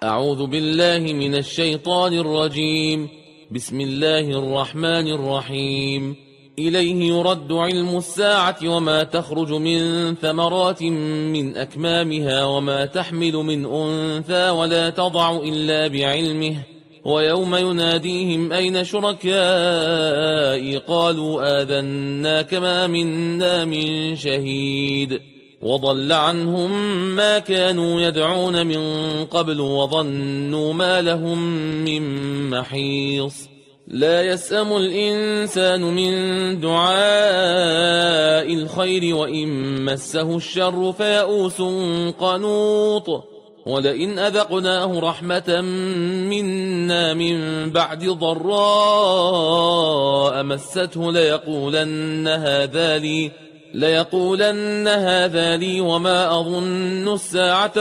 أعوذ بالله من الشيطان الرجيم. بسم الله الرحمن الرحيم. إليه يرد علم الساعة وما تخرج من ثمرات من أكمامها وما تحمل من أنثى ولا تضع إلا بعلمه، ويوم يناديهم أين شركائي قالوا آذناك ما منا من شهيد، وضل عنهم ما كانوا يدعون من قبل وظنوا ما لهم من محيص. لا يسأم الإنسان من دعاء الخير وإن مسه الشر فيئوس قنوط، ولئن أذقناه رحمة منا من بعد ضراء مسته ليقولن هذا لي وما أظن الساعة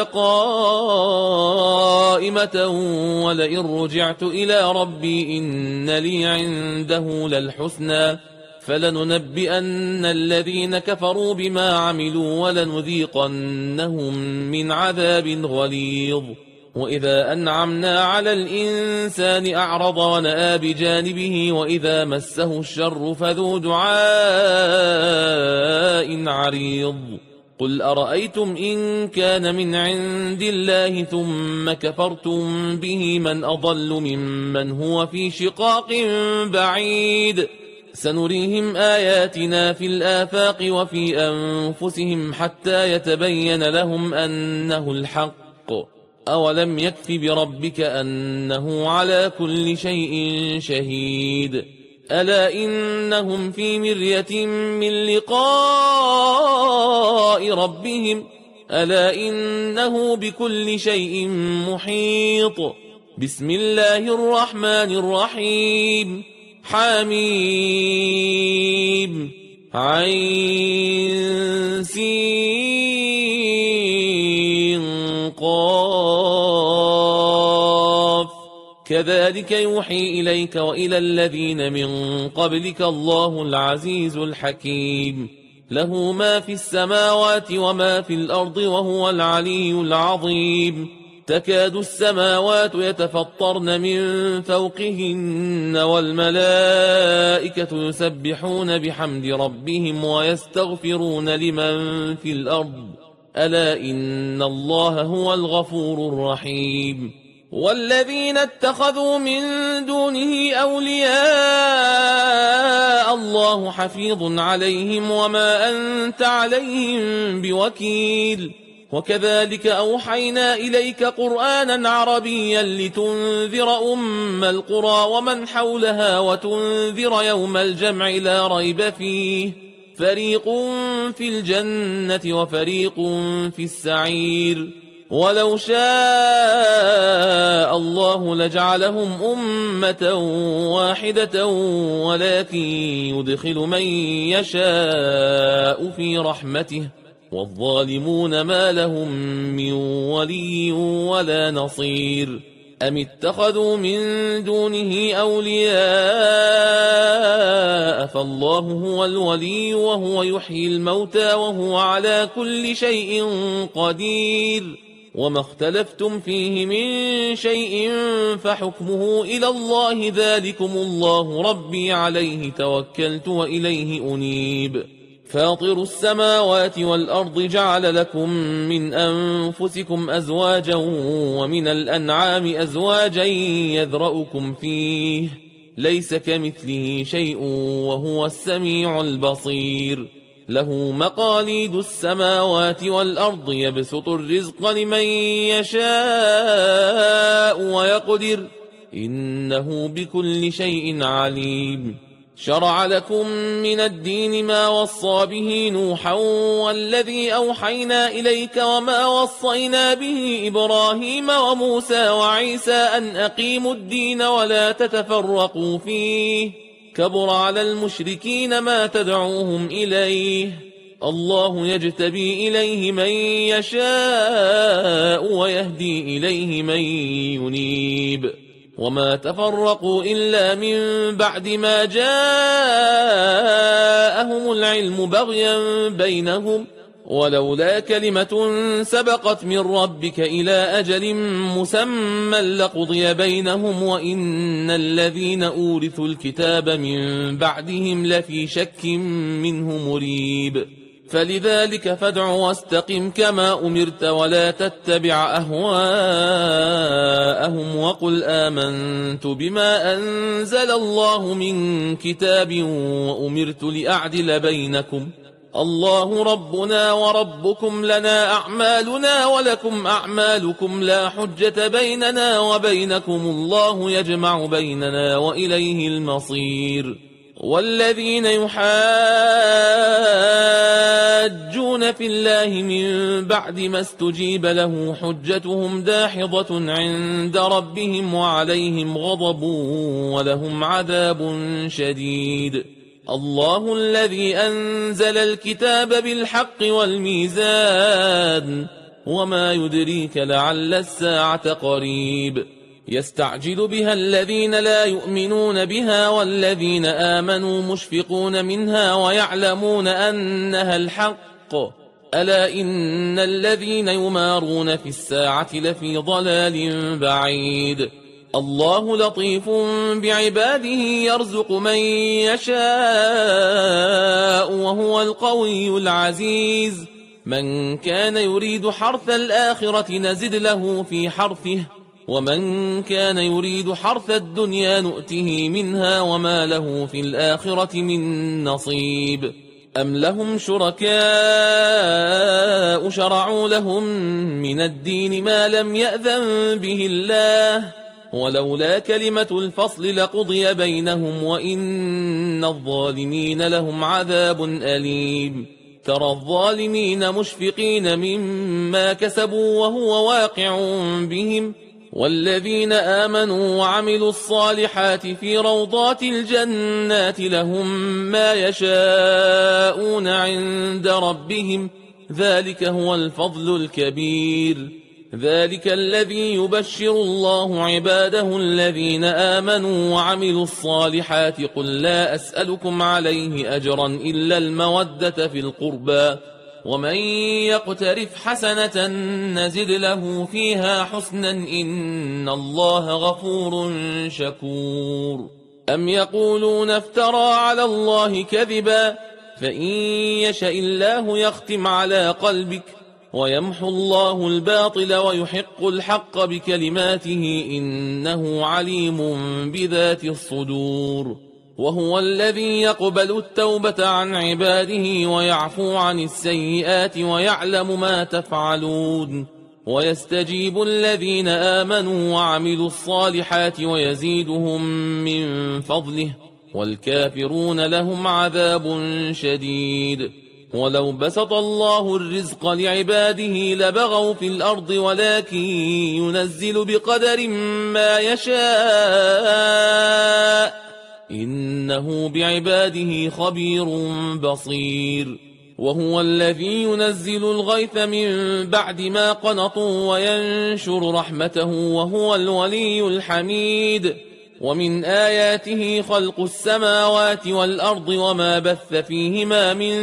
قائمة ولئن رجعت إلى ربي إن لي عنده للحسنى فلننبئن الذين كفروا بما عملوا ولنذيقنهم من عذاب غليظ. وإذا أنعمنا على الإنسان أعرض ونأى بجانبه وإذا مسه الشر فذو دعاء عريض. قل أرأيتم إن كان من عند الله ثم كفرتم به من أضل ممن هو في شقاق بعيد. سنريهم آياتنا في الآفاق وفي أنفسهم حتى يتبين لهم أنه الحق. أولم يكف بربك أنه على كل شيء شهيد. ألا إنهم في مرية من لقاء ربهم ألا إنه بكل شيء محيط. بسم الله الرحمن الرحيم. حميم عين سين قاف. كذلك يوحي إليك وإلى الذين من قبلك الله العزيز الحكيم. له ما في السماوات وما في الأرض وهو العلي العظيم. تكاد السماوات يتفطرن من فوقهن والملائكة يسبحون بحمد ربهم ويستغفرون لمن في الأرض ألا إن الله هو الغفور الرحيم. والذين اتخذوا من دونه أولياء الله حفيظ عليهم وما أنت عليهم بوكيل. وكذلك أوحينا إليك قرآنا عربيا لتنذر أم القرى ومن حولها وتنذر يوم الجمع لا ريب فيه فريق في الجنة وفريق في السعير. ولو شاء الله لجعلهم أمة واحدة ولكن يدخل من يشاء في رحمته والظالمون ما لهم من ولي ولا نصير. أم اتخذوا من دونه أولياء فالله هو الولي وهو يحيي الموتى وهو على كل شيء قدير. وما اختلفتم فيه من شيء فحكمه إلى الله ذلكم الله ربي عليه توكلت وإليه أنيب. فاطر السماوات والأرض جعل لكم من أنفسكم أزواجا ومن الأنعام أزواجا يذرأكم فيه ليس كمثله شيء وهو السميع البصير. له مقاليد السماوات والأرض يبسط الرزق لمن يشاء ويقدر إنه بكل شيء عليم. شرع لكم من الدين ما وصى به نوحا والذي أوحينا إليك وما وصينا به إبراهيم وموسى وعيسى أن أقيموا الدين ولا تتفرقوا فيه كبر على المشركين ما تدعوهم إليه. الله يجتبي إليه من يشاء ويهدي إليه من ينيب. وما تفرقوا إلا من بعد ما جاءهم العلم بغيا بينهم ولولا كلمة سبقت من ربك إلى أجل مسمى لقضي بينهم وإن الذين أورثوا الكتاب من بعدهم لفي شك منه مريب فلذلك فادع واستقم كما أمرت ولا تتبع أهواءهم وقل آمنت بما أنزل الله من كتاب وأمرت لأعدل بينكم الله ربنا وربكم لنا أعمالنا ولكم أعمالكم لا حجة بيننا وبينكم الله يجمع بيننا وإليه المصير والذين يحاجون في الله من بعد ما استجيب له حجتهم داحضة عند ربهم وعليهم غضب ولهم عذاب شديد الله الذي أنزل الكتاب بالحق والميزان وما يدريك لعل الساعة قريب يستعجل بها الذين لا يؤمنون بها والذين آمنوا مشفقون منها ويعلمون أنها الحق ألا إن الذين يمارون في الساعة لفي ضلال بعيد الله لطيف بعباده يرزق من يشاء وهو القوي العزيز من كان يريد حرث الآخرة نزد له في حرثه ومن كان يريد حرث الدنيا نؤته منها وما له في الآخرة من نصيب أم لهم شركاء شرعوا لهم من الدين ما لم يأذن به الله ولولا كلمة الفصل لقضي بينهم وإن الظالمين لهم عذاب أليم ترى الظالمين مشفقين مما كسبوا وهو واقع بهم والذين آمنوا وعملوا الصالحات في روضات الجنات لهم ما يشاءون عند ربهم ذلك هو الفضل الكبير ذلك الذي يبشر الله عباده الذين آمنوا وعملوا الصالحات قل لا أسألكم عليه أجرا إلا المودة في القربى ومن يقترف حسنة نزد له فيها حسنا إن الله غفور شكور أم يقولون افترى على الله كذبا فإن يشأ الله يختم على قلبك ويمحو الله الباطل ويحق الحق بكلماته إنه عليم بذات الصدور وهو الذي يقبل التوبة عن عباده ويعفو عن السيئات ويعلم ما تفعلون ويستجيب الذين آمنوا وعملوا الصالحات ويزيدهم من فضله والكافرون لهم عذاب شديد ولو بسط الله الرزق لعباده لبغوا في الأرض ولكن ينزل بقدر ما يشاء إنه بعباده خبير بصير وهو الذي ينزل الغيث من بعد ما قنطوا وينشر رحمته وهو الولي الحميد ومن آياته خلق السماوات والأرض وما بث فيهما من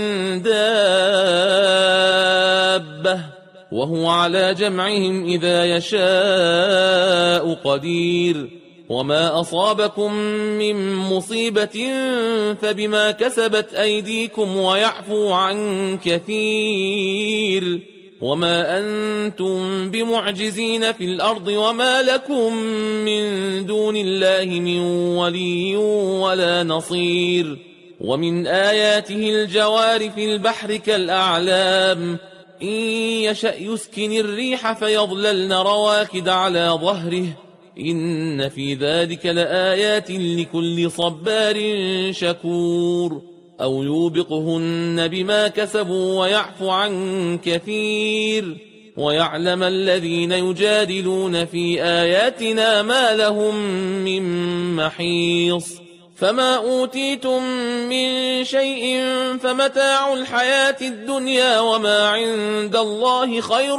دابة وهو على جمعهم إذا يشاء قدير وما أصابكم من مصيبة فبما كسبت أيديكم ويعفو عن كثير وما أنتم بمعجزين في الأرض وما لكم من دون الله من ولي ولا نصير ومن آياته الجوار في البحر كالأعلام إن يشأ يسكن الريح فيظللن رواكد على ظهره إن في ذلك لآيات لكل صبار شكور أو يوبقهن بما كسبوا ويعفو عن كثير ويعلم الذين يجادلون في آياتنا ما لهم من محيص فما أوتيتم من شيء فمتاع الحياة الدنيا وما عند الله خير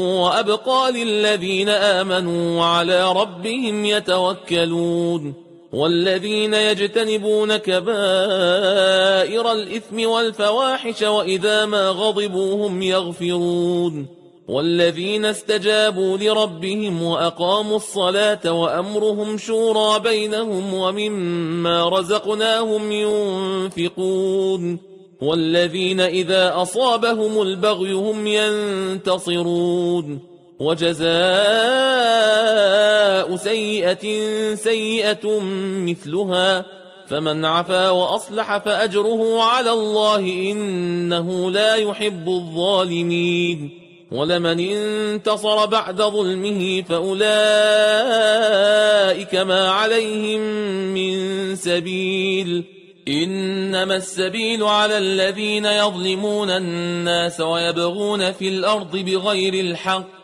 وأبقى للذين آمنوا وعلى ربهم يتوكلون والذين يجتنبون كبائر الإثم والفواحش وإذا ما غضبوا هم يغفرون والذين استجابوا لربهم وأقاموا الصلاة وأمرهم شورى بينهم ومما رزقناهم ينفقون والذين إذا أصابهم البغي هم ينتصرون وجزاء سيئة سيئة مثلها فمن عفا وأصلح فأجره على الله إنه لا يحب الظالمين ولمن انتصر بعد ظلمه فأولئك ما عليهم من سبيل إنما السبيل على الذين يظلمون الناس ويبغون في الأرض بغير الحق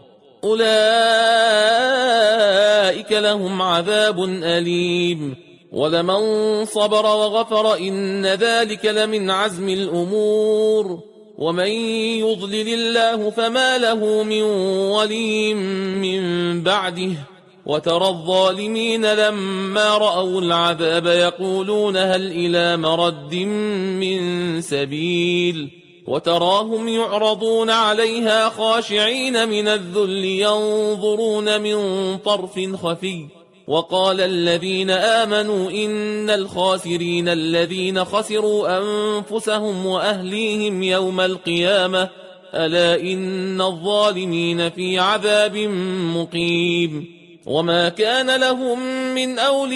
أولئك لهم عذاب أليم ولمن صبر وغفر إن ذلك لمن عزم الأمور ومن يضلل الله فما له من ولي من بعده وترى الظالمين لما رأوا العذاب يقولون هل إلى مرد من سبيل وتراهم يعرضون عليها خاشعين من الذل ينظرون من طرف خفي وقال الذين آمنوا إن الخاسرين الذين خسروا أنفسهم وأهليهم يوم القيامة ألا إن الظالمين في عذاب مقيم وما كان لهم من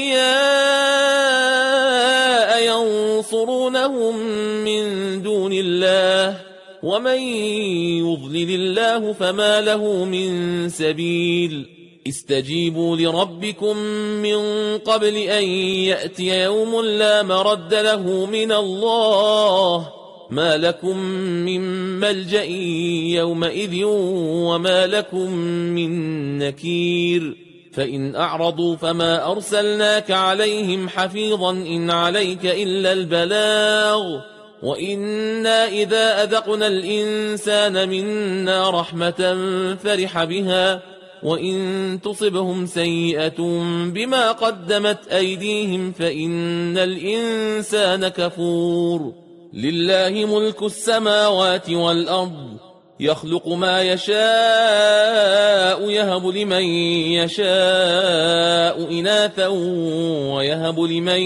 أولياء ينصرونهم من دون الله ومن يضلل الله فما له من سبيل استجيبوا لربكم من قبل أن يأتي يوم لا مرد له من الله ما لكم من ملجأ يومئذ وما لكم من نكير فإن أعرضوا فما أرسلناك عليهم حفيظا إن عليك إلا البلاغ وإنا إذا أذقنا الإنسان منا رحمة فرح بها وإن تصبهم سيئة بما قدمت أيديهم فإن الإنسان كفور لله ملك السماوات والأرض يخلق ما يشاء يهب لمن يشاء إناثا ويهب لمن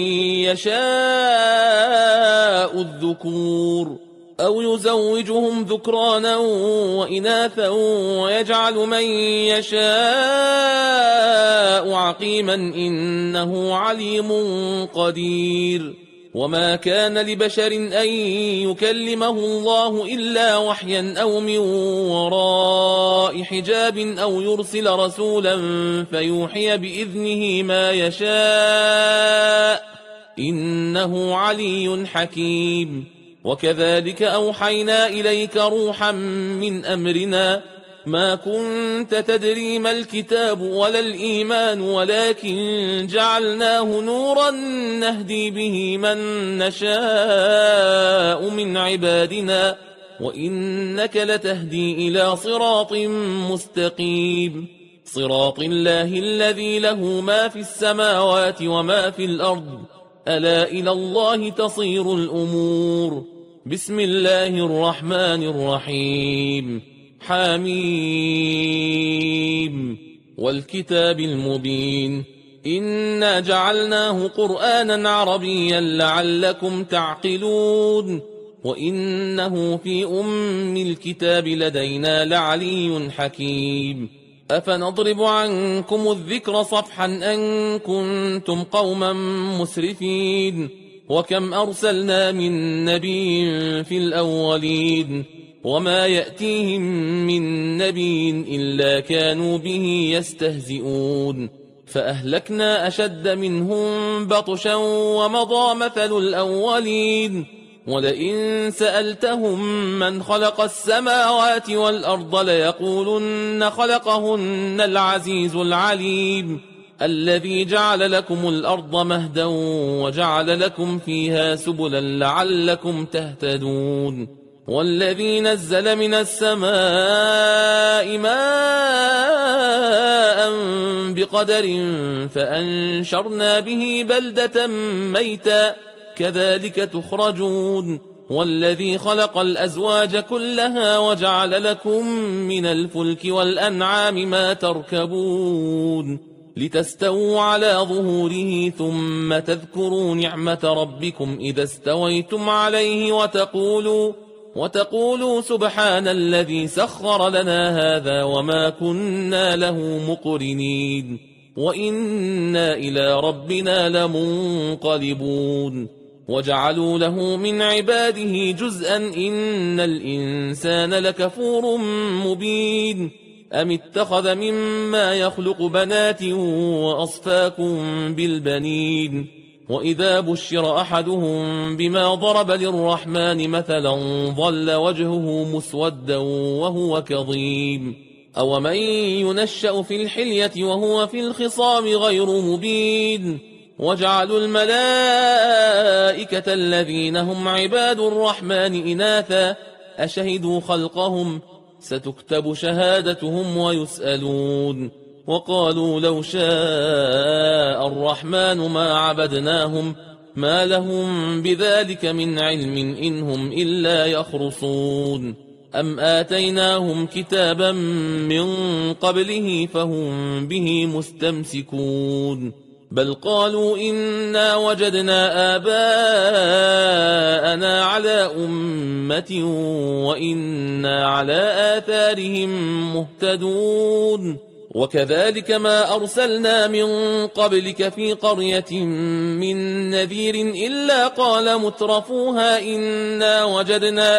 يشاء الذكور أو يزوجهم ذكرانا وإناثا ويجعل من يشاء عقيما إنه عليم قدير وما كان لبشر أن يكلمه الله إلا وحيا أو من وراء حجاب أو يرسل رسولا فيوحي بإذنه ما يشاء إنه علي حكيم وكذلك أوحينا إليك روحا من أمرنا ما كنت تدري ما الكتاب ولا الإيمان ولكن جعلناه نورا نهدي به من نشاء من عبادنا وإنك لتهدي إلى صراط مستقيم صراط الله الذي له ما في السماوات وما في الأرض ألا إلى الله تصير الأمور بسم الله الرحمن الرحيم حميم والكتاب المبين إنا جعلناه قرآنا عربيا لعلكم تعقلون وإنه في أم الكتاب لدينا لعلي حكيم أفنضرب عنكم الذكر صفحا أن كنتم قوما مسرفين وكم أرسلنا من نبي في الأولين وما يأتيهم من نبي إلا كانوا به يستهزئون فأهلكنا أشد منهم بطشا ومضى مثل الأولين ولئن سألتهم من خلق السماوات والأرض ليقولن خلقهن العزيز العليم الذي جعل لكم الأرض مهدا وجعل لكم فيها سبلا لعلكم تهتدون والذي نزل من السماء ماء بقدر فأنشرنا به بلدة ميتا كذلك تخرجون والذي خلق الأزواج كلها وجعل لكم من الفلك والأنعام ما تركبون لتستووا على ظهوره ثم تذكروا نعمة ربكم إذا استويتم عليه وتقولوا سبحان الذي سخر لنا هذا وما كنا له مقرنين وإنا إلى ربنا لمنقلبون وجعلوا له من عباده جزءا إن الإنسان لكفور مبين أم اتخذ مما يخلق بنات وأصفاكم بالبنين وإذا بشر أحدهم بما ضرب للرحمن مثلا ظل وجهه مسودا وهو كظيم أومن ينشأ في الحلية وهو في الخصام غير مبين وجعلوا الملائكة الذين هم عباد الرحمن إناثا أشهدوا خلقهم ستكتب شهادتهم ويسألون وقالوا لو شاء الرحمن ما عبدناهم ما لهم بذلك من علم إنهم إلا يخرصون أم آتيناهم كتابا من قبله فهم به مستمسكون بل قالوا إنا وجدنا آباءنا على أمة وإنا على آثارهم مهتدون وكذلك ما أرسلنا من قبلك في قرية من نذير إلا قال مترفوها إنا وجدنا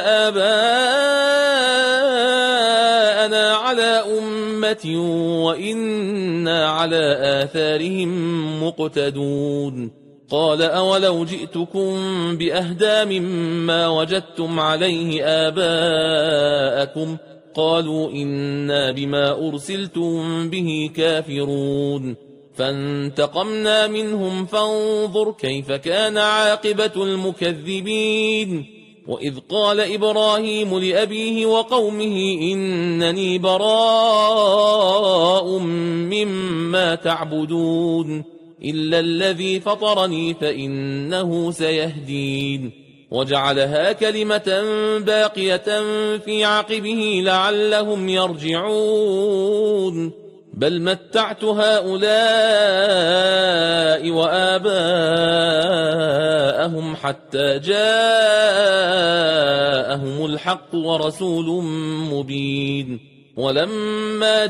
آباءنا على أمة وإنا على آثارهم مقتدون قال أولو جئتكم بأهدى مما وجدتم عليه آباءكم قالوا إنا بما أرسلتم به كافرون فانتقمنا منهم فانظر كيف كان عاقبة المكذبين وإذ قال إبراهيم لأبيه وقومه إنني براء مما تعبدون إلا الذي فطرني فإنه سيهدين وجعلها كلمة باقية في عقبه لعلهم يرجعون بل متعت هؤلاء وآباءهم حتى جاءهم الحق ورسول مبين ولما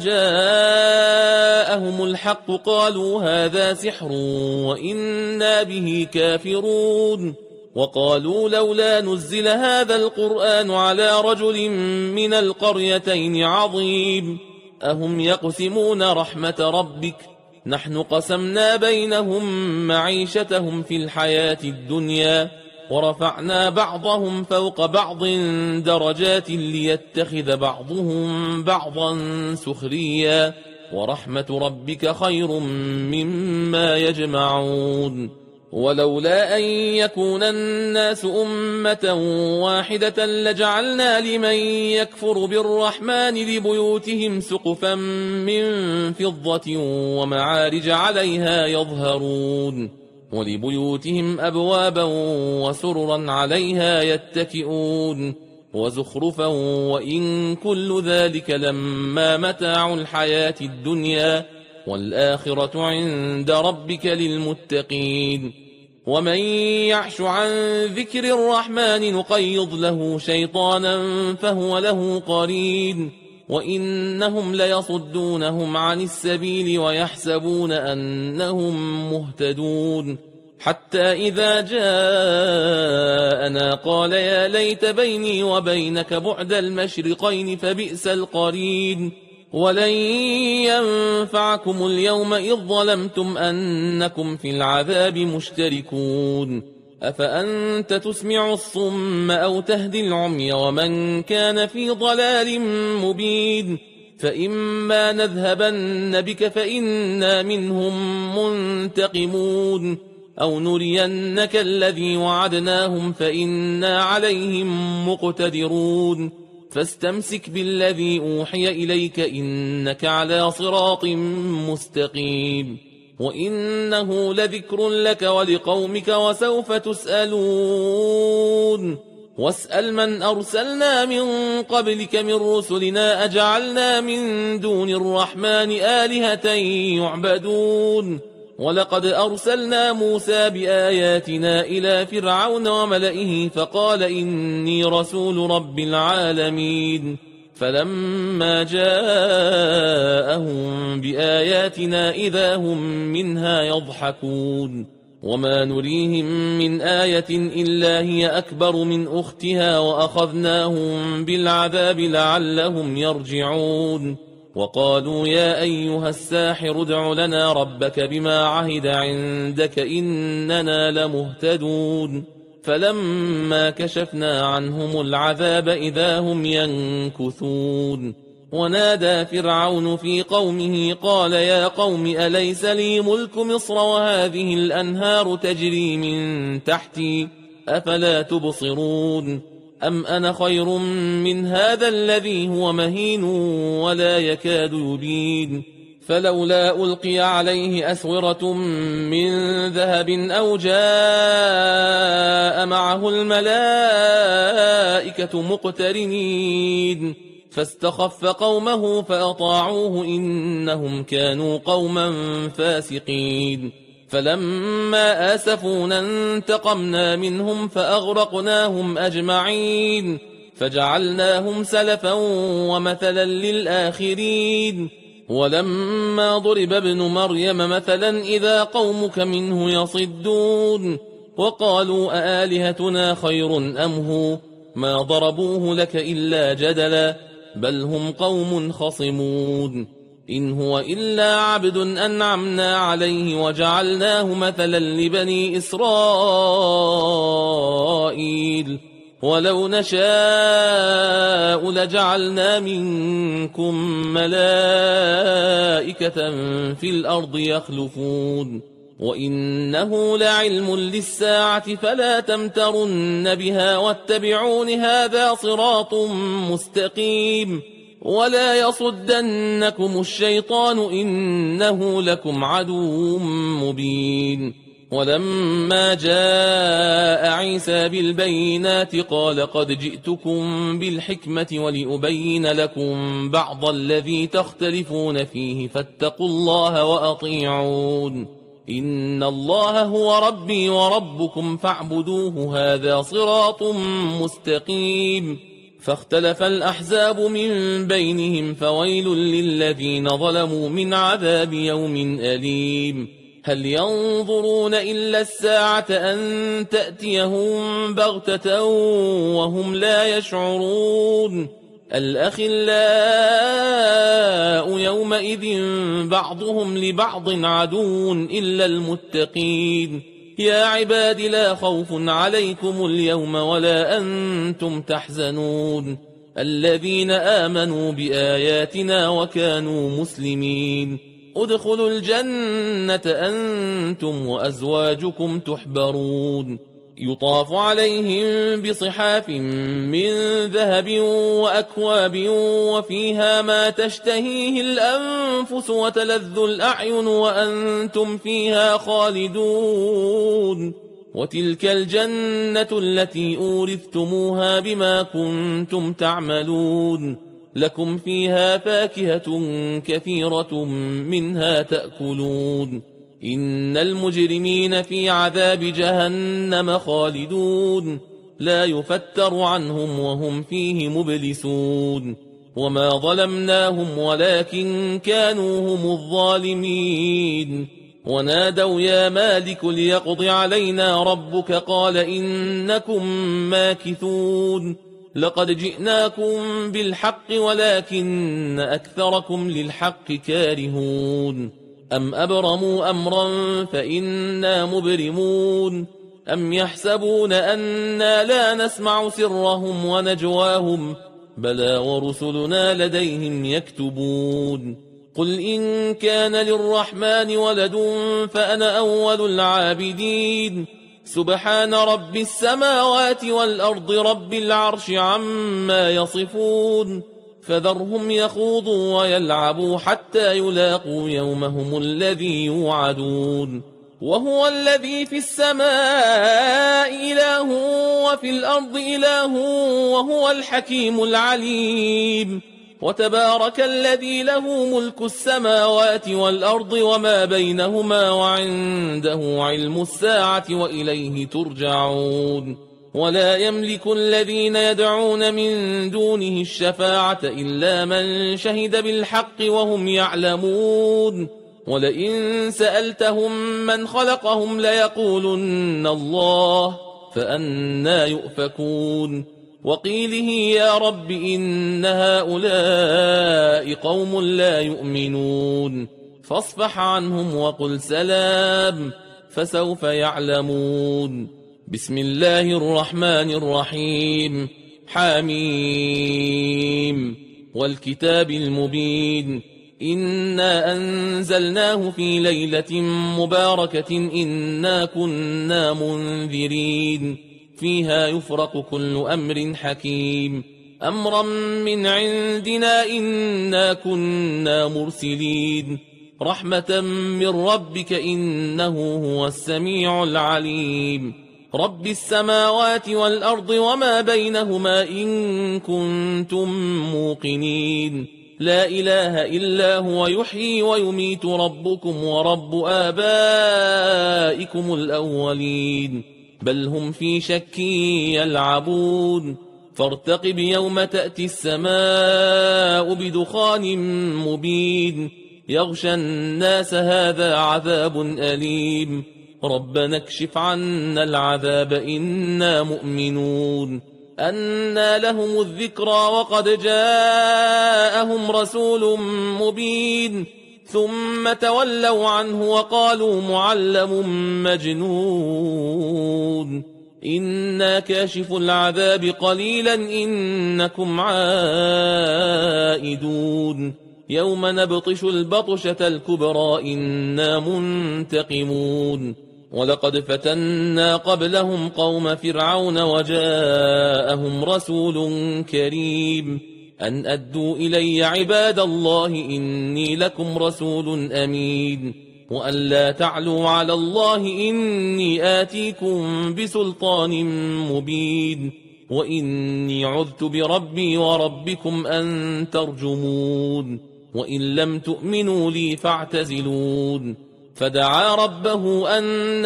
جاءهم الحق قالوا هذا سحر وإنا به كافرون وقالوا لولا نزل هذا القرآن على رجل من القريتين عظيم أهم يقسمون رحمة ربك نحن قسمنا بينهم معيشتهم في الحياة الدنيا ورفعنا بعضهم فوق بعض درجات ليتخذ بعضهم بعضا سخريا ورحمة ربك خير مما يجمعون ولولا أن يكون الناس أمة واحدة لجعلنا لمن يكفر بالرحمن لبيوتهم سقفا من فضة ومعارج عليها يظهرون ولبيوتهم أبوابا وسررا عليها يتكئون وزخرفا وإن كل ذلك لما متاع الحياة الدنيا والآخرة عند ربك للمتقين ومن يعش عن ذكر الرحمن نقيض له شيطانا فهو له قرين وإنهم ليصدونهم عن السبيل ويحسبون أنهم مهتدون حتى إذا جاءنا قال يا ليت بيني وبينك بعد المشرقين فبئس القرين ولن ينفعكم اليوم إذ ظلمتم أنكم في العذاب مشتركون أفأنت تسمع الصم أو تهدي العمي ومن كان في ضلال مبين فإما نذهبن بك فإنا منهم منتقمون أو نرينك الذي وعدناهم فإنا عليهم مقتدرون فاستمسك بالذي أوحي إليك إنك على صراط مستقيم وإنه لذكر لك ولقومك وسوف تسألون واسأل من أرسلنا من قبلك من رسلنا أجعلنا من دون الرحمن آلهة يعبدون ولقد أرسلنا موسى بآياتنا إلى فرعون وملئه فقال إني رسول رب العالمين فلما جاءهم بآياتنا إذا هم منها يضحكون وما نريهم من آية إلا هي أكبر من أختها وأخذناهم بالعذاب لعلهم يرجعون وقالوا يا أيها الساحر ادع لنا ربك بما عهد عندك إننا لمهتدون فلما كشفنا عنهم العذاب إذا هم ينكثون ونادى فرعون في قومه قال يا قوم أليس لي ملك مصر وهذه الأنهار تجري من تحتي أفلا تبصرون أم أنا خير من هذا الذي هو مهين ولا يكاد يبين فلولا ألقي عليه أسورة من ذهب أو جاء معه الملائكة مقترنين فاستخف قومه فأطاعوه إنهم كانوا قوما فاسقين فلما آسفونا انتقمنا منهم فأغرقناهم أجمعين فجعلناهم سلفا ومثلا للآخرين ولما ضرب ابن مريم مثلا إذا قومك منه يصدون وقالوا أآلهتنا خير أم هو ما ضربوه لك إلا جدلا بل هم قوم خصمون إن هو إلا عبد أنعمنا عليه وجعلناه مثلا لبني إسرائيل ولو نشاء لجعلنا منكم ملائكة في الأرض يخلفون وإنه لعلم للساعة فلا تمترن بها واتبعون هذا صراط مستقيم ولا يصدنكم الشيطان إنه لكم عدو مبين ولما جاء عيسى بالبينات قال قد جئتكم بالحكمة ولأبين لكم بعض الذي تختلفون فيه فاتقوا الله وأطيعون إن الله هو ربي وربكم فاعبدوه هذا صراط مستقيم فاختلف الأحزاب من بينهم فويل للذين ظلموا من عذاب يوم أليم هل ينظرون إلا الساعة أن تأتيهم بغتة وهم لا يشعرون الأخلاء يومئذ بعضهم لبعض عدو إلا المتقين يا عباد لا خوف عليكم اليوم ولا أنتم تحزنون الذين آمنوا بآياتنا وكانوا مسلمين ادخلوا الجنة أنتم وأزواجكم تحبرون يطاف عليهم بصحاف من ذهب وأكواب وفيها ما تشتهيه الأنفس وتلذ الأعين وأنتم فيها خالدون وتلك الجنة التي أورثتموها بما كنتم تعملون لكم فيها فاكهة كثيرة منها تأكلون إن المجرمين في عذاب جهنم خالدون لا يفتر عنهم وهم فيه مبلسون وما ظلمناهم ولكن كانوا هم الظالمين ونادوا يا مالك ليقض علينا ربك قال إنكم ماكثون لقد جئناكم بالحق ولكن أكثركم للحق كارهون أم أبرموا أمرا فإنا مبرمون أم يحسبون أنا لا نسمع سرهم ونجواهم بلى ورسلنا لديهم يكتبون قل إن كان للرحمن ولد فأنا أول العابدين سبحان رب السماوات والأرض رب العرش عما يصفون فذرهم يخوضوا ويلعبوا حتى يلاقوا يومهم الذي يوعدون وهو الذي في السماء إله وفي الأرض إله وهو الحكيم العليم وتبارك الذي له ملك السماوات والأرض وما بينهما وعنده علم الساعة وإليه ترجعون ولا يملك الذين يدعون من دونه الشفاعة إلا من شهد بالحق وهم يعلمون ولئن سألتهم من خلقهم ليقولن الله فأنى يؤفكون وقيله يا رب إن هؤلاء قوم لا يؤمنون فاصفح عنهم وقل سلام فسوف يعلمون بسم الله الرحمن الرحيم حميم والكتاب المبين إنا أنزلناه في ليلة مباركة إنا كنا منذرين فيها يفرق كل أمر حكيم أمرا من عندنا إنا كنا مرسلين رحمة من ربك إنه هو السميع العليم رب السماوات والأرض وما بينهما إن كنتم موقنين لا إله إلا هو يحيي ويميت ربكم ورب آبائكم الأولين بل هم في شك يلعبون فارتقب يوم تأتي السماء بدخان مبين يغشى الناس هذا عذاب أليم ربنا اكشف عنا العذاب إنا مؤمنون أنى لهم الذكرى وقد جاءهم رسول مبين ثم تولوا عنه وقالوا معلم مجنون إنا كاشف العذاب قليلا إنكم عائدون يوم نبطش البطشة الكبرى إنا منتقمون ولقد فتنا قبلهم قوم فرعون وجاءهم رسول كريم أن أدوا إلي عباد الله إني لكم رسول أمين وأن لا تعلوا على الله إني آتيكم بسلطان مبين وإني عذت بربي وربكم أن ترجمون وإن لم تؤمنوا لي فاعتزلون فدعا ربه أن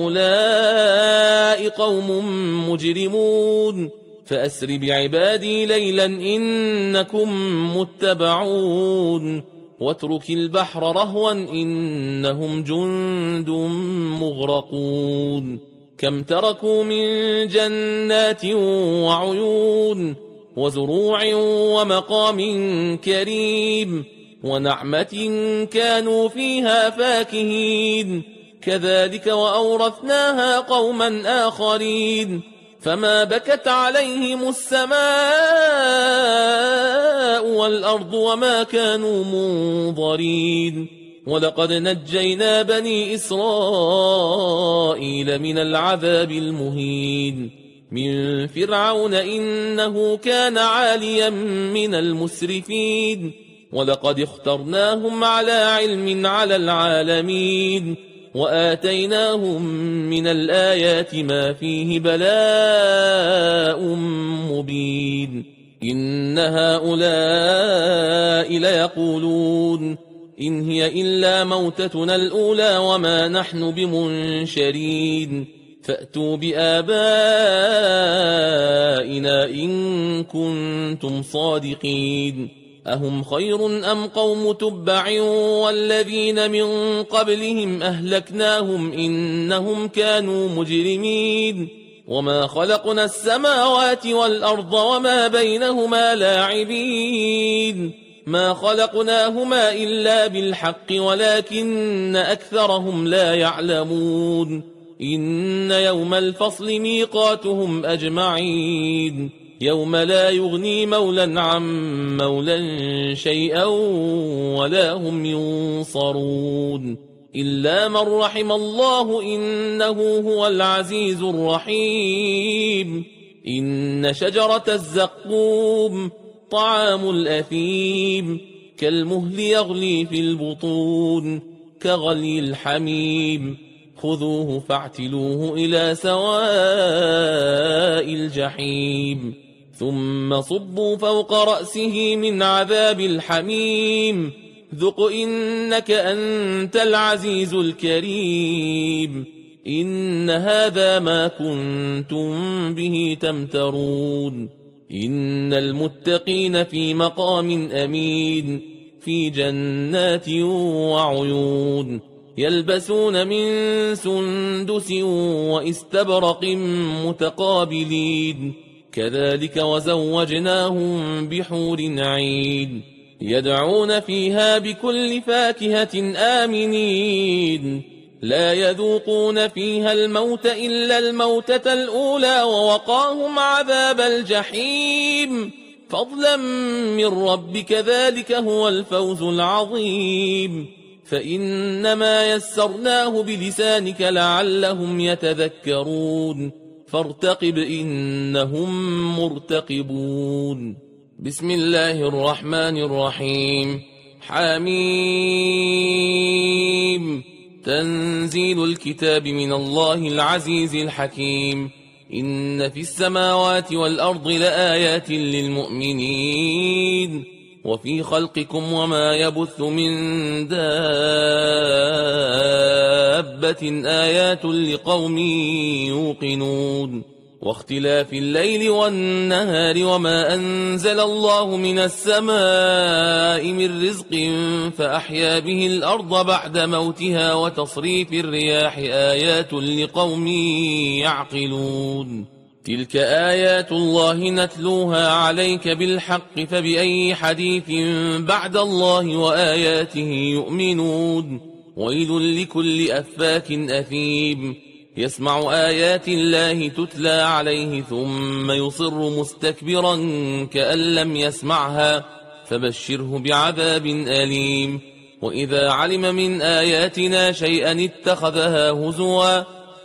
هؤلاء قوم مجرمون فأسر بعبادي ليلا إنكم متبعون واترك البحر رهوا إنهم جند مغرقون كم تركوا من جنات وعيون وزروع ومقام كريم ونعمة كانوا فيها فاكهين كذلك وأورثناها قوما آخرين فما بكت عليهم السماء والأرض وما كانوا منظرين ولقد نجينا بني إسرائيل من العذاب المهين من فرعون إنه كان عاليا من المسرفين ولقد اخترناهم على علم على العالمين وآتيناهم من الآيات ما فيه بلاء مبين إن هؤلاء ليقولون إن هي إلا موتتنا الأولى وما نحن بمنشرين فأتوا بآبائنا إن كنتم صادقين أهم خير أم قوم تبع والذين من قبلهم أهلكناهم إنهم كانوا مجرمين وما خلقنا السماوات والأرض وما بينهما لاعبين ما خلقناهما إلا بالحق ولكن أكثرهم لا يعلمون إن يوم الفصل ميقاتهم أجمعين يوم لا يغني مولا عن مولا شيئا ولا هم ينصرون إلا من رحم الله إنه هو العزيز الرحيم. إن شجرة الزقوم طعام الأثيم كالمهل يغلي في البطون كغلي الحميم خذوه فاعتلوه إلى سواء الجحيم ثم صبوا فوق رأسه من عذاب الحميم ذق إنك أنت العزيز الكريم. إن هذا ما كنتم به تمترون. إن المتقين في مقام أمين في جنات وعيون يلبسون من سندس واستبرق متقابلين كذلك وزوجناهم بحور عين يدعون فيها بكل فاكهة آمنين لا يذوقون فيها الموت إلا الموتة الأولى ووقاهم عذاب الجحيم فضلا من ربك ذلك هو الفوز العظيم. فإنما يسرناه بلسانك لعلهم يتذكرون فارتقب إنهم مرتقبون. بسم الله الرحمن الرحيم. حميم تنزيل الكتاب من الله العزيز الحكيم. إن في السماوات والأرض لآيات للمؤمنين وفي خلقكم وما يبث من دابة آيات لقوم يوقنون واختلاف الليل والنهار وما أنزل الله من السماء من رزق فأحيا به الأرض بعد موتها وتصريف الرياح آيات لقوم يعقلون. تلك آيات الله نتلوها عليك بالحق فبأي حديث بعد الله وآياته يؤمنون. ويل لكل أفاك أثيم يسمع آيات الله تتلى عليه ثم يصر مستكبرا كأن لم يسمعها فبشره بعذاب أليم. وإذا علم من آياتنا شيئا اتخذها هزوا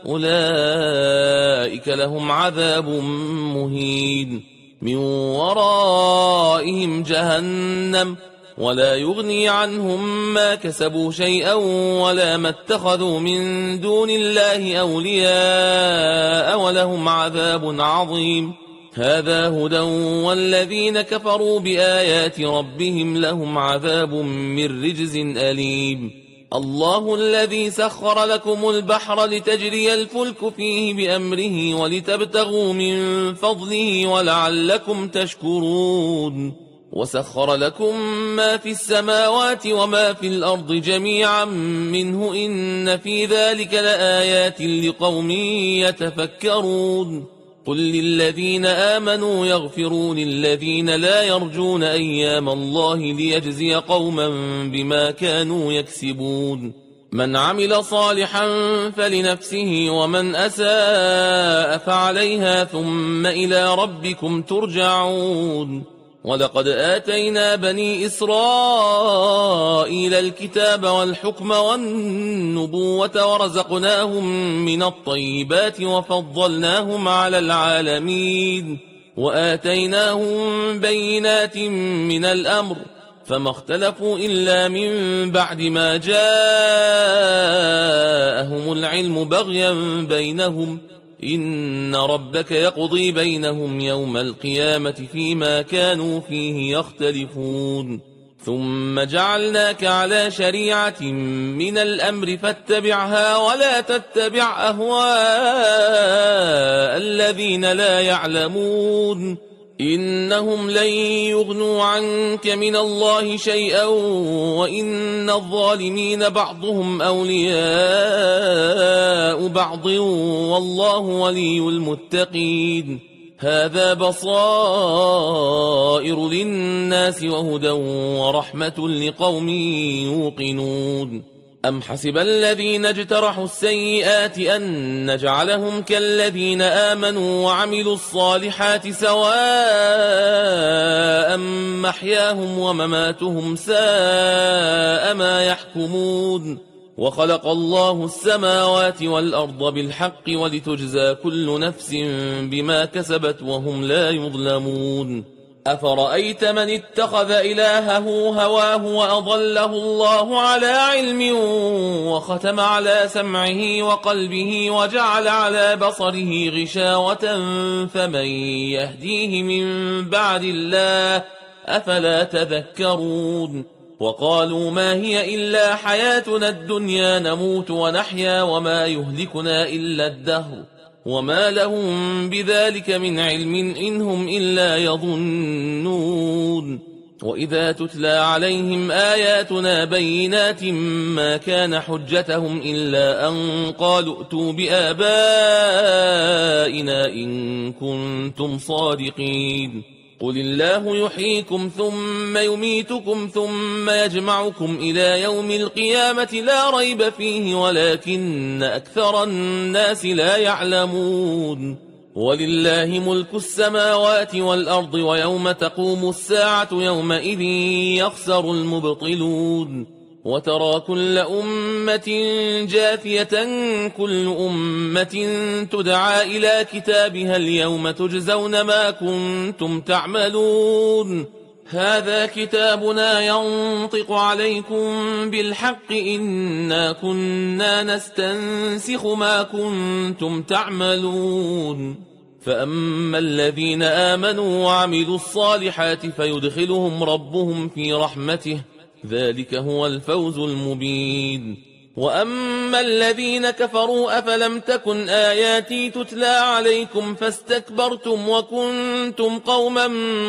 أولئك لهم عذاب مهين من ورائهم جهنم ولا يغني عنهم ما كسبوا شيئا ولا ما اتخذوا من دون الله أولياء ولهم عذاب عظيم. هذا هدى والذين كفروا بآيات ربهم لهم عذاب من رجز أليم. الله الذي سخر لكم البحر لتجري الفلك فيه بأمره ولتبتغوا من فضله ولعلكم تشكرون. وسخر لكم ما في السماوات وما في الأرض جميعا منه إن في ذلك لآيات لقوم يتفكرون. قل للذين آمنوا يغفروا للذين لا يرجون أيام الله ليجزي قوما بما كانوا يكسبون. من عمل صالحا فلنفسه ومن أساء فعليها ثم إلى ربكم ترجعون. ولقد آتينا بني إسرائيل الكتاب والحكم والنبوة ورزقناهم من الطيبات وفضلناهم على العالمين وآتيناهم بينات من الأمر فما اختلفوا إلا من بعد ما جاءهم العلم بغيا بينهم إن ربك يقضي بينهم يوم القيامة فيما كانوا فيه يختلفون. ثم جعلناك على شريعة من الأمر فاتبعها ولا تتبع أهواء الذين لا يعلمون إنهم لن يغنوا عنك من الله شيئا وإن الظالمين بعضهم أولياء بعض والله ولي المتقين. هذا بصائر للناس وهدى ورحمة لقوم يوقنون. أم حسب الذين اجترحوا السيئات أن نجعلهم كالذين آمنوا وعملوا الصالحات سواء محياهم ومماتهم ساء ما يحكمون. وخلق الله السماوات والأرض بالحق ولتجزى كل نفس بما كسبت وهم لا يظلمون. أفرأيت من اتخذ إلهه هواه وأضله الله على علم وختم على سمعه وقلبه وجعل على بصره غشاوة فمن يهديه من بعد الله أفلا تذكرون. وقالوا ما هي إلا حياتنا الدنيا نموت ونحيا وما يهلكنا إلا الدهر وما لهم بذلك من علم إن هم إلا يظنون. وإذا تتلى عليهم آياتنا بينات ما كان حجتهم إلا أن قالوا ائتوا بآبائنا إن كنتم صادقين. قل الله يحييكم ثم يميتكم ثم يجمعكم إلى يوم القيامة لا ريب فيه ولكن أكثر الناس لا يعلمون. ولله ملك السماوات والأرض ويوم تقوم الساعة يومئذ يخسر المبطلون. وترى كل أمة جاثية كل أمة تدعى إلى كتابها اليوم تجزون ما كنتم تعملون. هذا كتابنا ينطق عليكم بالحق إنا كنا نستنسخ ما كنتم تعملون. فأما الذين آمنوا وعملوا الصالحات فيدخلهم ربهم في رحمته ذلك هو الفوز المبين. وأما الذين كفروا أفلم تكن آياتي تتلى عليكم فاستكبرتم وكنتم قوما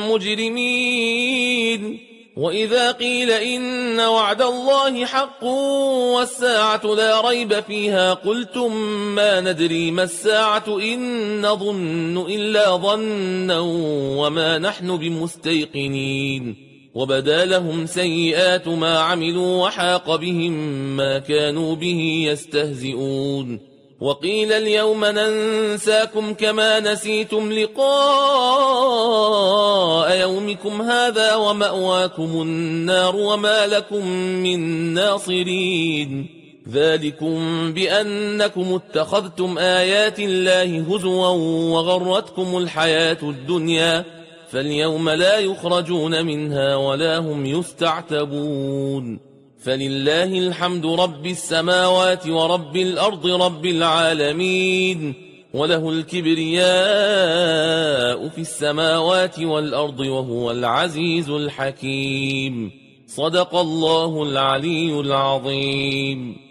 مجرمين. وإذا قيل إن وعد الله حق والساعة لا ريب فيها قلتم ما ندري ما الساعة إن نظن إلا ظنا وما نحن بمستيقنين. وبدا لهم سيئات ما عملوا وحاق بهم ما كانوا به يستهزئون. وقيل اليوم ننساكم كما نسيتم لقاء يومكم هذا ومأواكم النار وما لكم من ناصرين. ذلكم بأنكم اتخذتم آيات الله هزوا وغرتكم الحياة الدنيا فاليوم لا يخرجون منها ولا هم يستعتبون. فلله الحمد رب السماوات ورب الأرض رب العالمين وله الكبرياء في السماوات والأرض وهو العزيز الحكيم. صدق الله العلي العظيم.